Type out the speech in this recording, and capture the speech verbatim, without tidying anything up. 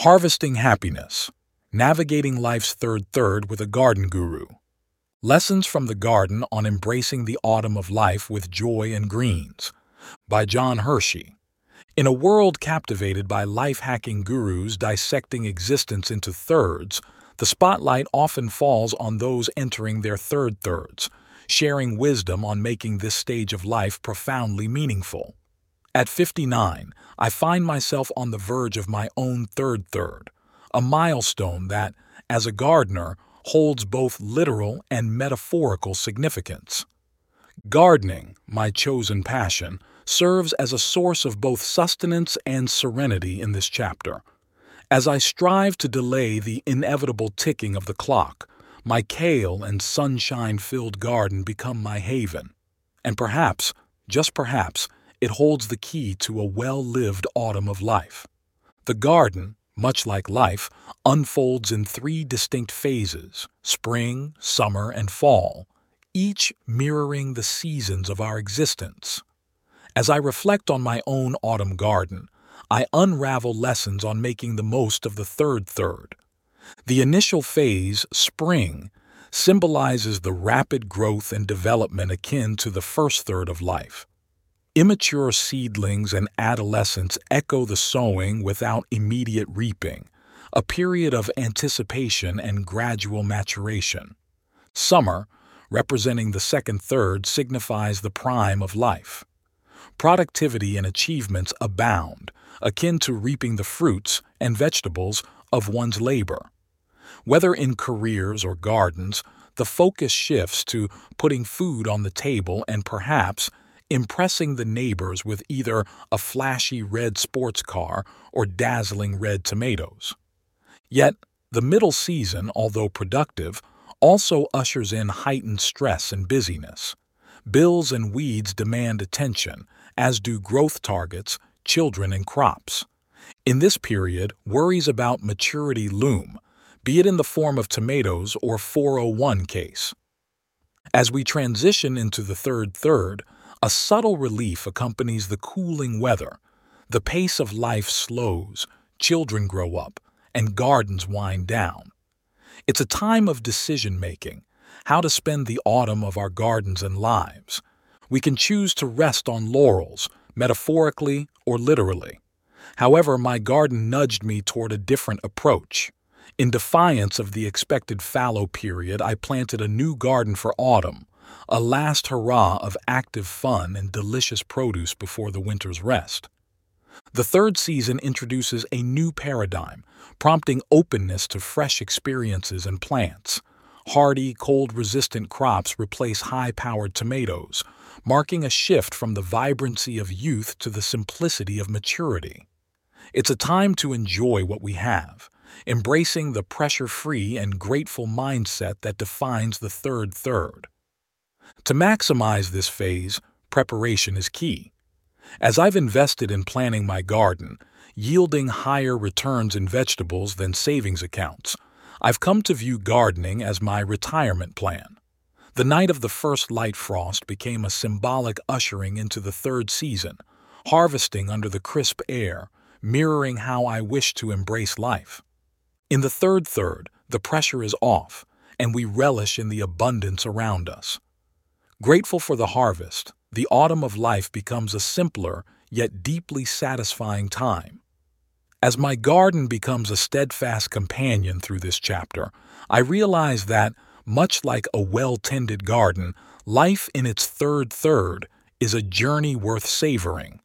Harvesting Happiness, Navigating Life's Third Third with a Garden Guru. Lessons from the Garden on Embracing the Autumn of Life with Joy and Greens, by John Hershey. In a world captivated by life-hacking gurus dissecting existence into thirds, the spotlight often falls on those entering their third thirds, sharing wisdom on making this stage of life profoundly meaningful. At fifty-nine, I find myself on the verge of my own third third, a milestone that, as a gardener, holds both literal and metaphorical significance. Gardening, my chosen passion, serves as a source of both sustenance and serenity in this chapter. As I strive to delay the inevitable ticking of the clock, my kale and sunshine-filled garden become my haven. And perhaps, just perhaps, it holds the key to a well-lived autumn of life. The garden, much like life, unfolds in three distinct phases: spring, summer, and fall, each mirroring the seasons of our existence. As I reflect on my own autumn garden, I unravel lessons on making the most of the third third. The initial phase, spring, symbolizes the rapid growth and development akin to the first third of life. Immature seedlings and adolescents echo the sowing without immediate reaping, a period of anticipation and gradual maturation. Summer, representing the second third, signifies the prime of life. Productivity and achievements abound, akin to reaping the fruits and vegetables of one's labor. Whether in careers or gardens, the focus shifts to putting food on the table and perhaps impressing the neighbors with either a flashy red sports car or dazzling red tomatoes. Yet, the middle season, although productive, also ushers in heightened stress and busyness. Bills and weeds demand attention, as do growth targets, children, and crops. In this period, worries about maturity loom, be it in the form of tomatoes or four oh one case. As we transition into the third third, a subtle relief accompanies the cooling weather. The pace of life slows, children grow up, and gardens wind down. It's a time of decision-making, how to spend the autumn of our gardens and lives. We can choose to rest on laurels, metaphorically or literally. However, my garden nudged me toward a different approach. In defiance of the expected fallow period, I planted a new garden for autumn, a last hurrah of active fun and delicious produce before the winter's rest. The third season introduces a new paradigm, prompting openness to fresh experiences and plants. Hardy, cold-resistant crops replace high-powered tomatoes, marking a shift from the vibrancy of youth to the simplicity of maturity. It's a time to enjoy what we have, embracing the pressure-free and grateful mindset that defines the third third. To maximize this phase, preparation is key. As I've invested in planning my garden, yielding higher returns in vegetables than savings accounts, I've come to view gardening as my retirement plan. The night of the first light frost became a symbolic ushering into the third season, harvesting under the crisp air, mirroring how I wish to embrace life. In the third third, the pressure is off, and we relish in the abundance around us. Grateful for the harvest, the autumn of life becomes a simpler yet deeply satisfying time. As my garden becomes a steadfast companion through this chapter, I realize that, much like a well-tended garden, life in its third third is a journey worth savoring.